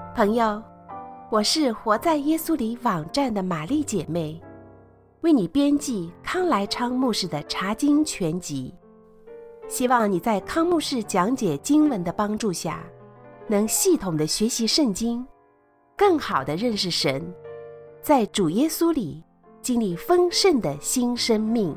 朋友，我是活在耶稣里网站的玛丽姐妹，为你编辑康来昌牧师的查经全集，希望你在康牧师讲解经文的帮助下，能系统的学习圣经，更好的认识神，在主耶稣里经历丰盛的新生命。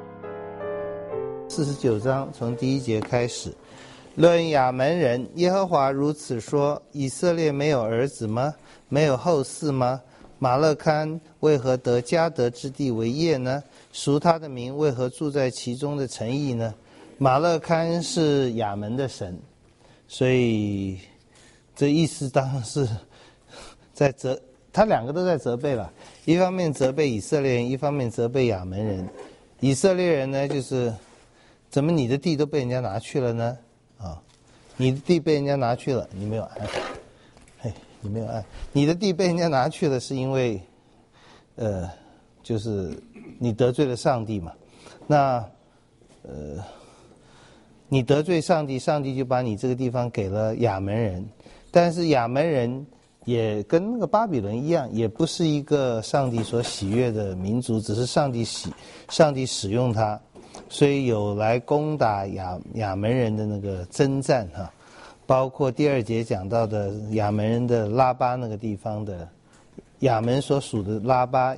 49章从第1节开始，论亚门人，耶和华如此说：以色列没有儿子吗？没有后嗣吗？马勒堪为何得迦得之地为业呢？赎他的名为何住在其中的城邑呢？马勒堪是亚门的神，所以这意思当然是在他两个都在责备了，一方面责备以色列人，一方面责备亚门人。以色列人呢，就是怎么你的地都被人家拿去了呢？你的地被人家拿去了，你没有按，你没有按，你的地被人家拿去了，是因为，就是你得罪了上帝嘛。那，你得罪上帝，上帝就把你这个地方给了亚门人，但是亚门人也跟那个巴比伦一样，也不是一个上帝所喜悦的民族，只是上帝使用它。所以有来攻打亚门人的那个征战哈，包括第2节讲到的亚门人的拉巴那个地方的亚门所属的拉巴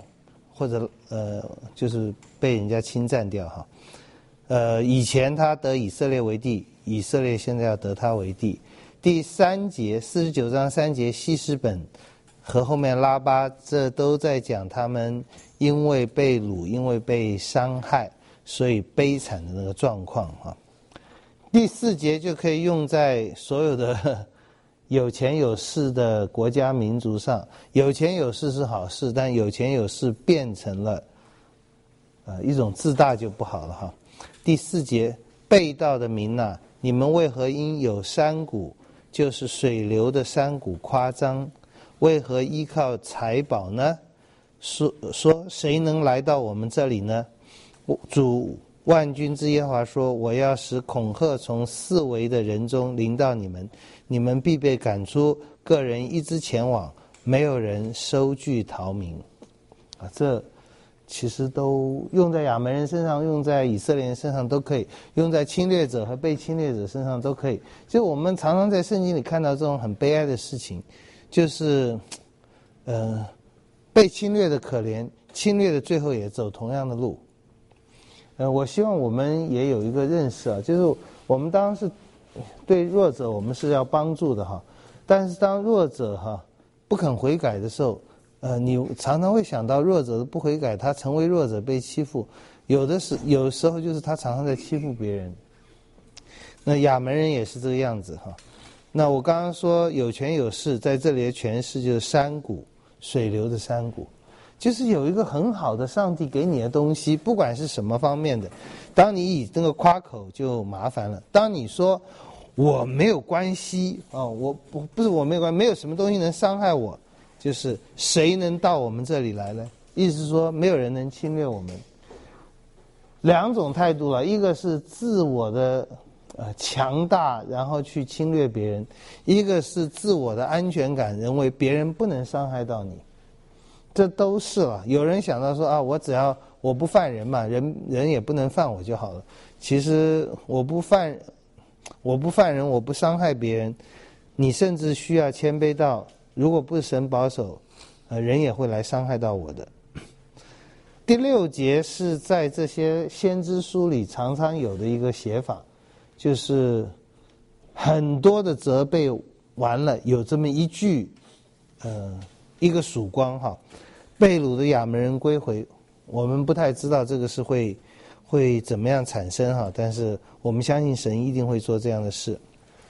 就是被人家侵占掉哈。以前他得以色列为地，以色列现在要得他为地。第3节49章3节希实本和后面拉巴，这都在讲他们因为被掳，因为被伤害，所以悲惨的那个状况哈。第4节就可以用在所有的有钱有势的国家民族上。有钱有势是好事，但有钱有势变成了一种自大就不好了哈。第4节，背道的民啊，你们为何因有山谷，就是水流的山谷夸张？为何依靠财宝呢？说谁能来到我们这里呢？主万军之耶和华说：我要使恐吓从四围的人中临到你们，你们必被赶出，个人一直前往，没有人收据逃民。这其实都用在亚门人身上，用在以色列人身上都可以，用在侵略者和被侵略者身上都可以。就我们常常在圣经里看到这种很悲哀的事情，就是被侵略的可怜，侵略的最后也走同样的路。我希望我们也有一个认识啊，就是我们当然是对弱者我们是要帮助的哈，但是当弱者不肯悔改的时候，你常常会想到弱者的不悔改，他成为弱者被欺负，有时候就是他常常在欺负别人。那亚门人也是这个样子哈。那我刚刚说有权有势，在这里的权势就是山谷，水流的山谷。就是有一个很好的上帝给你的东西，不管是什么方面的，当你以这个夸口就麻烦了。当你说我没有关系不是我没有关系，没有什么东西能伤害我，就是谁能到我们这里来呢？意思是说没有人能侵略我们。两种态度了，一个是自我的强大，然后去侵略别人；一个是自我的安全感，认为别人不能伤害到你。这都是了。有人想到说我不犯人嘛，人也不能犯我就好了。其实我不犯人，我不伤害别人，你甚至需要谦卑到，如果不是神保守，人也会来伤害到我的。第6节是在这些先知书里常常有的一个写法，就是很多的责备完了，有这么一句一个曙光哈。被掳的亚门人归回，我们不太知道这个是会怎么样产生哈，但是我们相信神一定会做这样的事。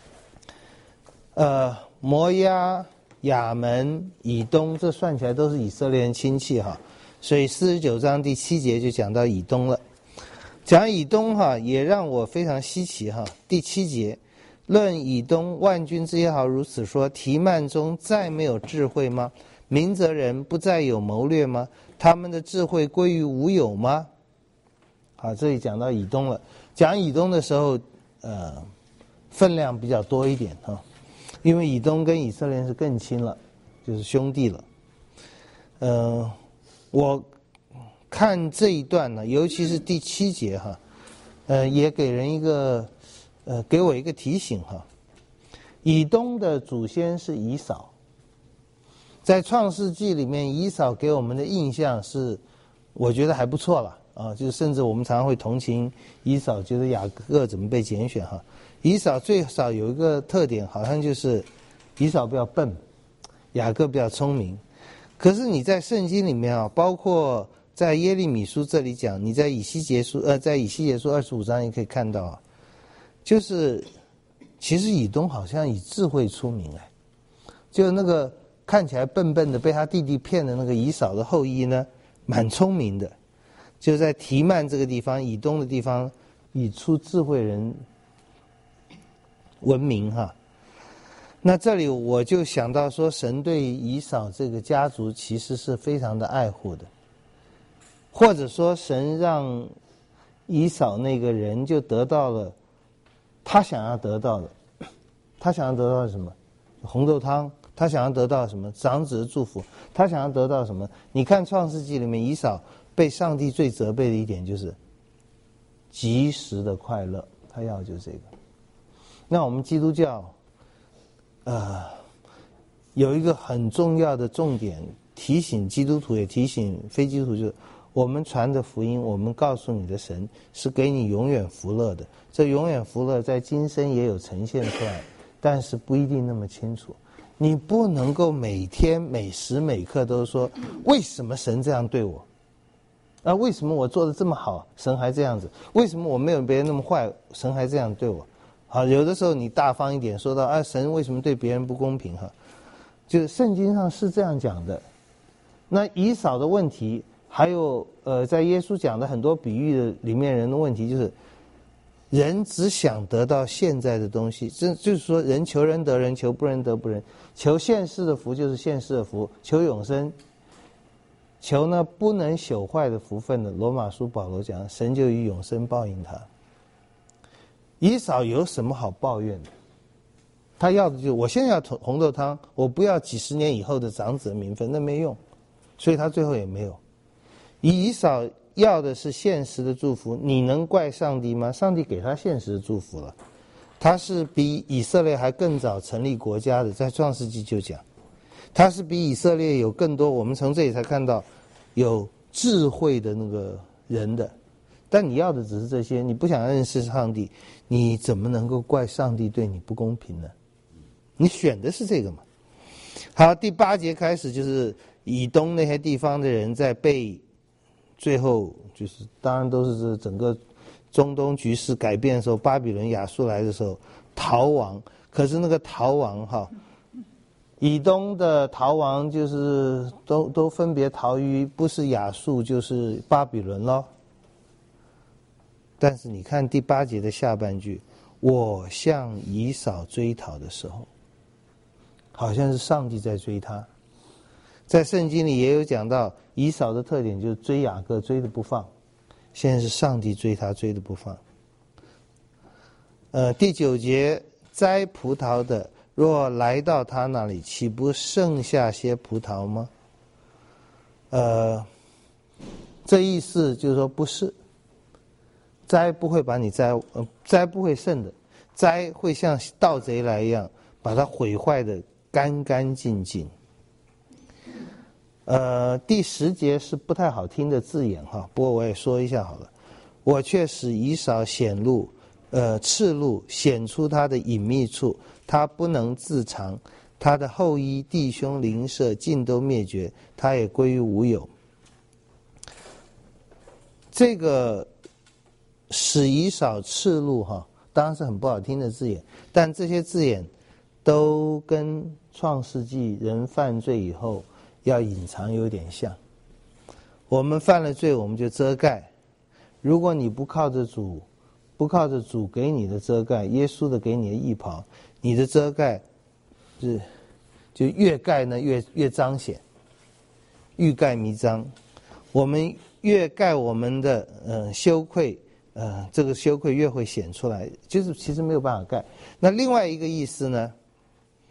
摩押、亚门、以东，这算起来都是以色列人亲戚哈，所以49章第7节就讲到以东了。讲以东哈，也让我非常稀奇哈。第7节，论以东，万军之耶和华如此说：提幔中再没有智慧吗？明哲人不再有谋略吗？他们的智慧归于无有吗？这里讲到以东了。讲以东的时候，分量比较多一点哈。 因为以东跟以色列是更亲了，就是兄弟了。我看这一段呢，尤其是第7节哈，也给人一个给我一个提醒哈。以东的祖先是以扫，在创世纪里面，以扫给我们的印象是，我觉得还不错了啊，就是甚至我们常常会同情以扫，觉得雅各怎么被拣选哈。以扫最少有一个特点，好像就是以扫比较笨，雅各比较聪明。可是你在圣经里面啊，包括在耶利米书这里讲，你在以西结书25章也可以看到啊，就是其实以东好像以智慧出名哎，就那个看起来笨笨的被他弟弟骗的那个以扫的后裔呢，蛮聪明的，就在提曼这个地方，以东的地方以出智慧人闻名哈。那这里我就想到说，神对以扫这个家族其实是非常的爱护的，或者说神让以扫那个人就得到了他想要得到的。他想要得到什么？红豆汤。他想要得到什么？长子的祝福。他想要得到什么？你看创世纪里面，以扫被上帝最责备的一点就是及时的快乐，他要的就是这个。那我们基督教有一个很重要的重点，提醒基督徒也提醒非基督徒，就是我们传的福音，我们告诉你的神是给你永远福乐的。这永远福乐在今生也有呈现出来，但是不一定那么清楚。你不能够每天每时每刻都说为什么神这样对我为什么我做的这么好神还这样子，为什么我没有别人那么坏神还这样对我。好，有的时候你大方一点说到神为什么对别人不公平哈，就是圣经上是这样讲的。那以扫的问题，还有在耶稣讲的很多比喻的里面人的问题，就是人只想得到现在的东西，这就是说人求人得人，求不人得不人。求现世的福就是现世的福，求永生，求呢不能朽坏的福分的，罗马书保罗讲神就以永生报应他。以扫有什么好抱怨的？他要的就是我现在要红豆汤，我不要几十年以后的长子的名分，那没用，所以他最后也没有。以扫要的是现实的祝福，你能怪上帝吗？上帝给他现实的祝福了，他是比以色列还更早成立国家的，在创世纪就讲，他是比以色列有更多，我们从这里才看到有智慧的那个人的。但你要的只是这些，你不想认识上帝，你怎么能够怪上帝对你不公平呢？你选的是这个嘛。好，第8节开始就是以东那些地方的人在被最后就是当然都是整个中东局势改变的时候，巴比伦亚述来的时候逃亡。可是那个逃亡哈，以东的逃亡就是都分别逃于不是亚述就是巴比伦咯。但是你看第8节的下半句，我向以扫追讨的时候，好像是上帝在追他。在圣经里也有讲到以扫的特点就是追雅各追得不放，现在是上帝追他追得不放。第9节，摘葡萄的若来到他那里，岂不剩下些葡萄吗？这意思就是说不是，摘不会把你摘不会剩的，摘会像盗贼来一样把它毁坏的干干净净。第10节是不太好听的字眼哈，不过我也说一下好了。我却使以扫赤露显出他的隐秘处，他不能自藏，他的后裔弟兄邻舍尽都灭绝，他也归于无有。这个使以扫赤露哈，当然是很不好听的字眼，但这些字眼都跟创世纪人犯罪以后要隐藏有点像。我们犯了罪，我们就遮盖。如果你不靠着主给你的遮盖，耶稣的给你的义袍，你的遮盖就越盖呢越彰显，欲盖弥彰。我们越盖我们的羞愧，这个羞愧越会显出来，就是其实没有办法盖。那另外一个意思呢，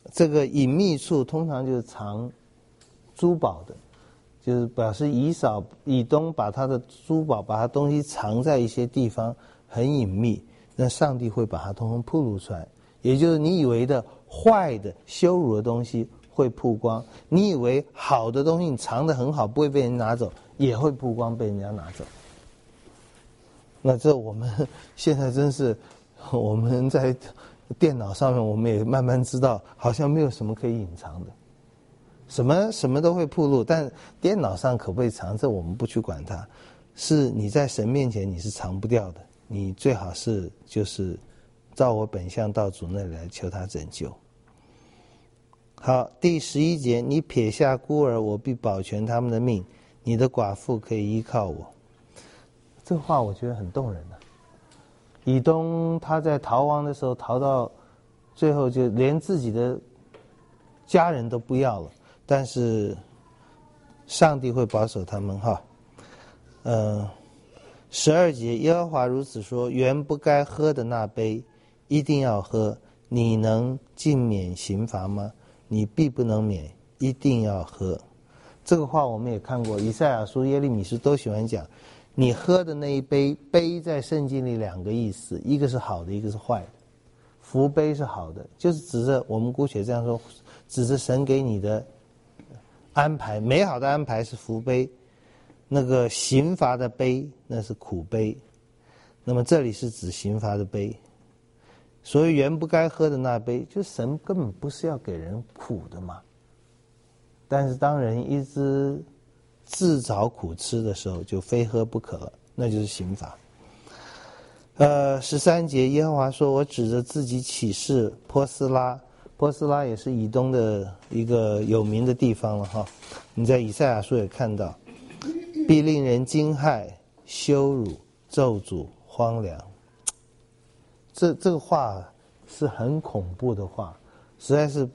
这个隐秘处通常就是藏珠宝的，就是表示以东把他的珠宝、把他东西藏在一些地方很隐秘，那上帝会把它通通暴露出来。也就是你以为的坏的、羞辱的东西会曝光，你以为好的东西你藏得很好，不会被人拿走，也会曝光，被人家拿走。那这我们现在真是，我们在电脑上面，我们也慢慢知道，好像没有什么可以隐藏的，什么都会暴露，但电脑上可不可以藏，这我们不去管它。是你在神面前你是藏不掉的，你最好是就是照我本相到主那里来求他拯救。好，第11节，你撇下孤儿，我必保全他们的命，你的寡妇可以依靠我。这话我觉得很动人啊。以东他在逃亡的时候，逃到最后就连自己的家人都不要了，但是上帝会保守他们哈。12节，耶和华如此说，原不该喝的那杯一定要喝，你能尽免刑罚吗？你必不能免，一定要喝。这个话我们也看过，以赛亚书、耶利米书都喜欢讲，你喝的那一杯，杯在圣经里两个意思，一个是好的，一个是坏的。福杯是好的，就是指着我们姑且这样说，指着神给你的安排，美好的安排是福杯，那个刑罚的杯那是苦杯。那么这里是指刑罚的杯，所以原不该喝的那杯，就神根本不是要给人苦的嘛。但是当人一直自找苦吃的时候，就非喝不可了，那就是刑罚。13节，耶和华说，我指着自己起誓，波斯拉也是以东的一个有名的地方了哈。你在以赛亚书也看到，必令人惊骇、羞辱、咒诅、荒凉。这个话是很恐怖的话，实在是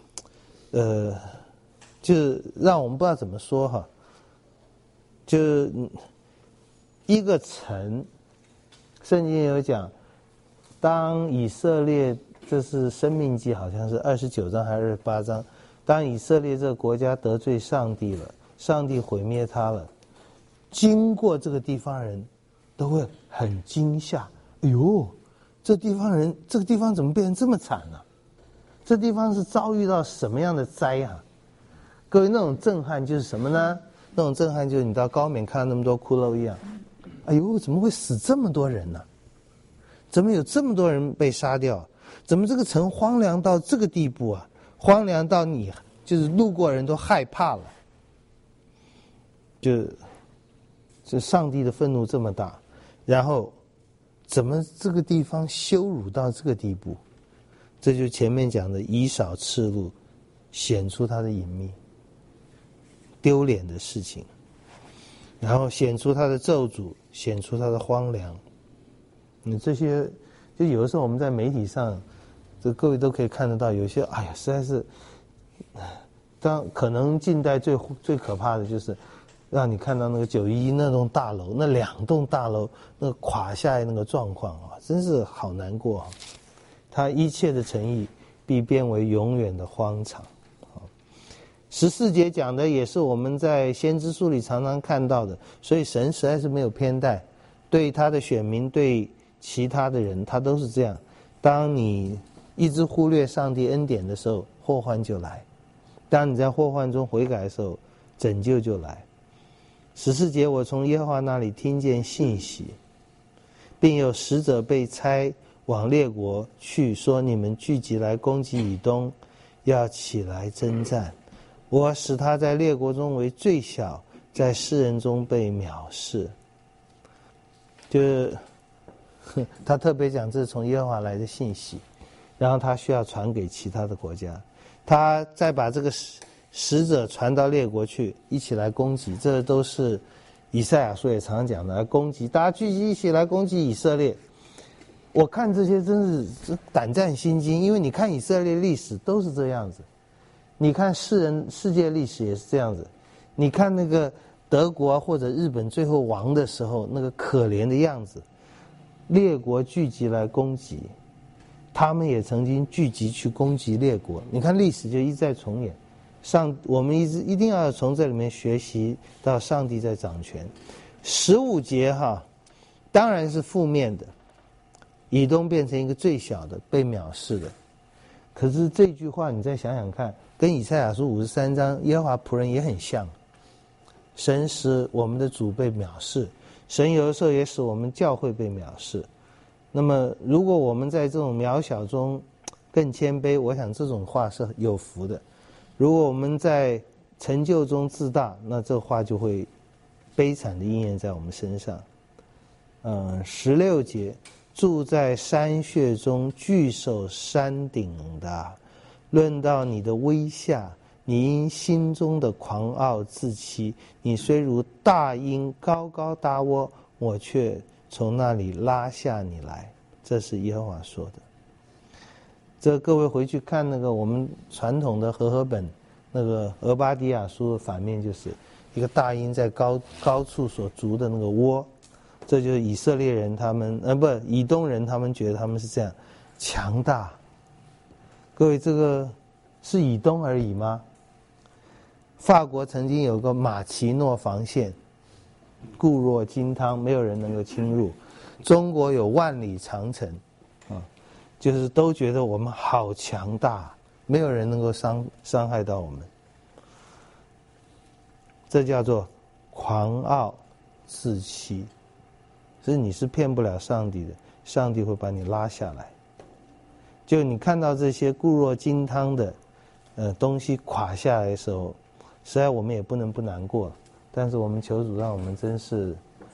就是让我们不知道怎么说哈。就一个城，圣经有讲，当以色列，这是申命记好像是29章还是28章，当以色列这个国家得罪上帝了，上帝毁灭他了，经过这个地方人都会很惊吓，哎呦，这个地方怎么变成这么惨呢？这地方是遭遇到什么样的灾啊？各位，那种震撼就是什么呢？那种震撼就是你到高棉看到那么多骷髅一样，哎呦，怎么会死这么多人呢？怎么有这么多人被杀掉？怎么这个城荒凉到这个地步啊？荒凉到你就是路过人都害怕了。就上帝的愤怒这么大，然后怎么这个地方羞辱到这个地步？这就前面讲的以少赤露，显出他的隐秘，丢脸的事情，然后显出他的咒诅，显出他的荒凉。你这些就有的时候我们在媒体上，这各位都可以看得到，有些哎呀实在是，可能近代最可怕的就是让你看到那个911那栋大楼，那2栋大楼那个垮下来那个状况啊，真是好难过啊。他一切的诚意必变为永远的荒场。14节讲的也是我们在先知书里常常看到的，所以神实在是没有偏待，对他的选民，对其他的人，他都是这样。当你一直忽略上帝恩典的时候，祸患就来；当你在祸患中悔改的时候，拯救就来。14节，我从耶和华那里听见信息，并有使者被差往列国去，说你们聚集来攻击以东，要起来征战。我使他在列国中为最小，在世人中被藐视。就是他特别讲这是从耶和华来的信息，然后他需要传给其他的国家，他再把这个使者传到列国去，一起来攻击。这都是以赛亚书也常讲的，来攻击，大家聚集一起来攻击以色列。我看这些真是胆战心惊，因为你看以色列历史都是这样子，你看世界历史也是这样子，你看那个德国或者日本最后亡的时候那个可怜的样子，列国聚集来攻击， 他们也曾经聚集去攻击列国。你看历史就一再重演。我们一定要从这里面学习到上帝在掌权。15节当然是负面的，以东变成一个最小的，被藐视的。可是这句话你再想想看，跟以赛亚书53章耶和华仆人也很像。神使我们的主被藐视，神有的时候也使我们教会被藐视。那么如果我们在这种渺小中更谦卑，我想这种话是有福的。如果我们在成就中自大，那这话就会悲惨的应验在我们身上。16节，住在山穴中，居守山顶的，论到你的威吓，你因心中的狂傲自欺，你虽如大鹰高高搭窝，我却从那里拉下你来。这是耶和华说的。这各位回去看那个我们传统的和合本那个俄巴底亚书的反面，就是一个大鹰在高处所筑的那个窝。这就是以色列人他们以东人他们觉得他们是这样强大。各位，这个是以东而已吗？法国曾经有个马奇诺防线，固若金汤，没有人能够侵入。中国有万里长城就是都觉得我们好强大，没有人能够伤害到我们。这叫做狂傲自欺，所以你是骗不了上帝的，上帝会把你拉下来。就你看到这些固若金汤的东西垮下来的时候，实在我们也不能不难过，但是我们求主让我们真是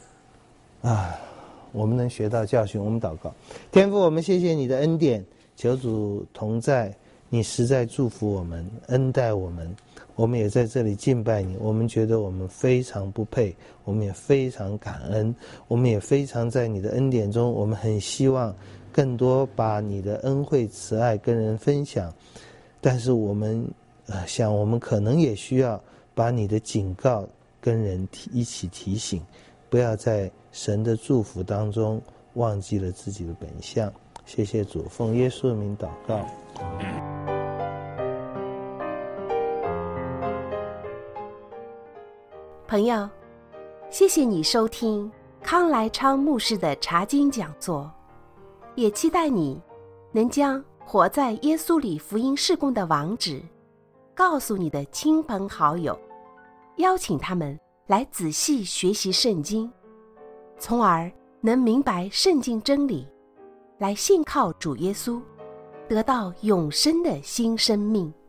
我们能学到教训。我们祷告。天父，我们谢谢你的恩典，求主同在，你实在祝福我们，恩待我们，我们也在这里敬拜你。我们觉得我们非常不配，我们也非常感恩，我们也非常在你的恩典中，我们很希望更多把你的恩惠慈爱跟人分享。但是我们想我们可能也需要把你的警告跟人一起提醒，不要在神的祝福当中忘记了自己的本相。谢谢主，奉耶稣的名祷告。 朋友，谢谢你收听康来昌牧师的查经讲座，也期待你能将活在耶稣里福音事工的网址告诉你的亲朋好友，邀请他们来仔细学习圣经，从而能明白圣经真理，来信靠主耶稣，得到永生的新生命。